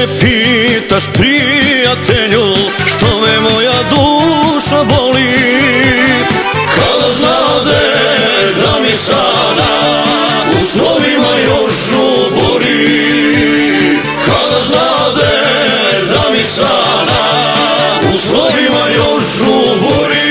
se pitaš, prijatelju, što me moja duša boli? Kada znadeš da mi sada u snovima još žubori? Kada znadeš da mi sada u snovima još žubori?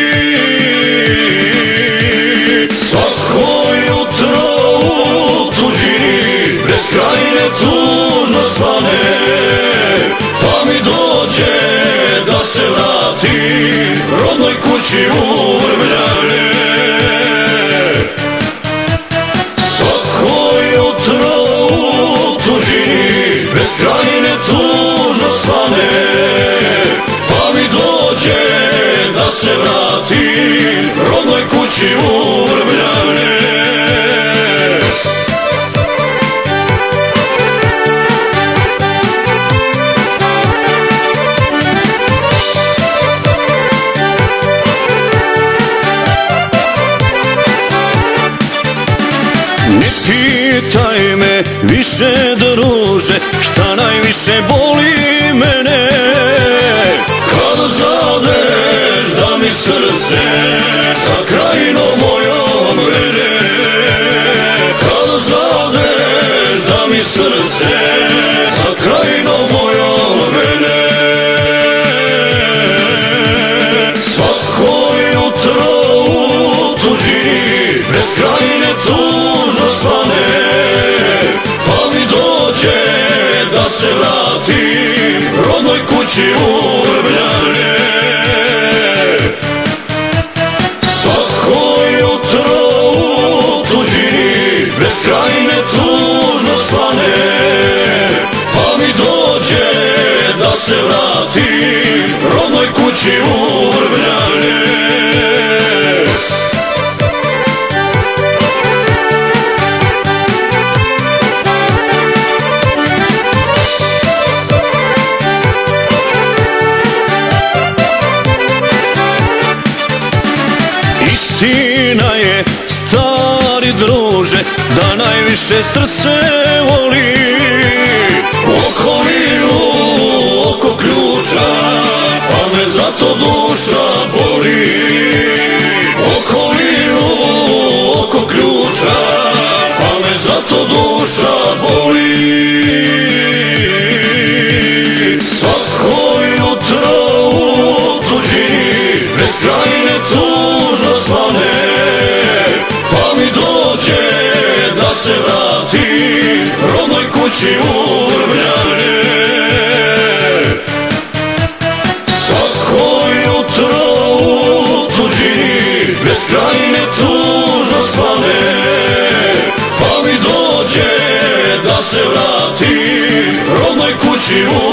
Svako jutro u tuđini bez krajine tužno svane, pa mi dođe da se vratim rodnoj kući u Vrbljane. Svako jutro u tuđini bez krajine tužno svane, pa mi dođe da se vratim rodnoj kući u Vrbljane. Ne pitaj me više, druže, šta najviše boli mene. Kada znadeš da mi srce sa krajinom mojom vrede, kada znadeš da mi srce sa krajinom mojom vrede. Svako jutro u tuđini bez krajine tužno svane, pa mi dođe da se vratim rodnoj kući u Vrbljane. Svako jutro u tuđini bez krajine tužno svane, pa mi dođe da se vratim rodnoj kući u Vrbljane. Istina je, stari druže, da najviše srce voli okolinu oko ključa, pa me zato duša boli. Okolinu oko ključa, pa me zato duša boli. Svako jutro u tuđini bez krajine tužno svane, pa mi dođe da se vratim rodnoj kući u Vrbljane. Svako jutro u tuđini bez krajine tužno svane, pa mi dođe da se vratim rodnoj kući u